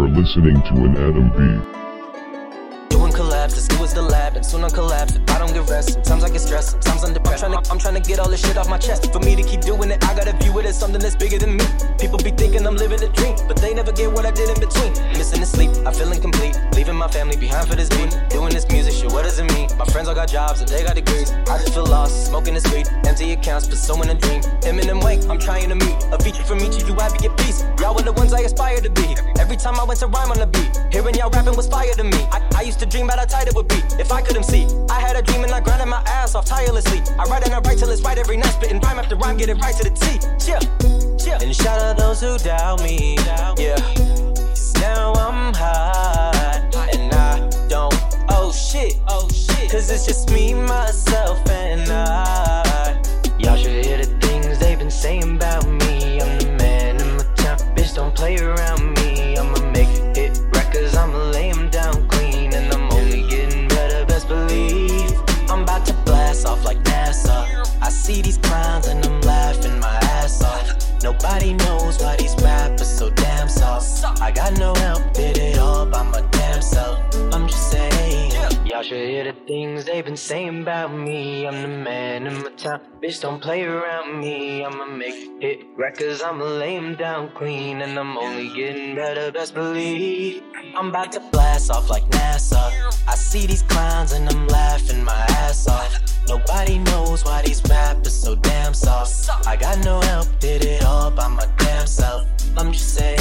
listening to an Adam B. Doing collabs, as new as the lab, and soon I'll collapse if I don't get rest. Sometimes I get stressed, sometimes I'm depressed. I'm trying to get all this shit off my chest. For me to keep doing it, I gotta view it as something that's bigger than me. People be thinking I'm living a dream, but they never get what I did in between. Missing the sleep, I feel incomplete, leaving my family behind for this beat. Doing this music, shit, what does it mean? My friends all got jobs and they got degrees. I just feel lost, smoking this weed, empty accounts, pursuing a dream. Eminem Wake, I'm trying to meet a feature from each of you, I get peace. Y'all were the ones I aspire to be. Every time I went to rhyme on the beat, hearing y'all rapping was fire to me. I used to dream about how tight it would be if I couldn't see. I had a dream and I grinded my ass off tirelessly. I write and I write till it's right every night, spitting rhyme after rhyme, get it right to the T. Chill. And shout out those who doubt me. Yeah. Now I'm hot and I don't. Oh shit. Cause it's just me, myself, and I. Y'all should hear the things they've been saying about me. I'm the man in my town, bitch, don't play around me. I'ma make it records, I'ma lay 'em down clean. And I'm only getting better, best believe. I'm about to blast off like NASA. I see these clowns and I'm laughing my ass off. Nobody knows why these rappers so damn soft. I got no help, did it all by my damn self. I'm just saying, y'all should hear the things they've been saying about me. I'm the man in my town, bitch, don't play around me. I'ma make hit records, I'ma lay 'em down clean. And I'm only getting better, best believe. I'm about to blast off like NASA. I see these clowns and I'm laughing my ass off. Nobody knows why these rappers so damn soft. I got no help, did it all by my damn self. I'm just saying.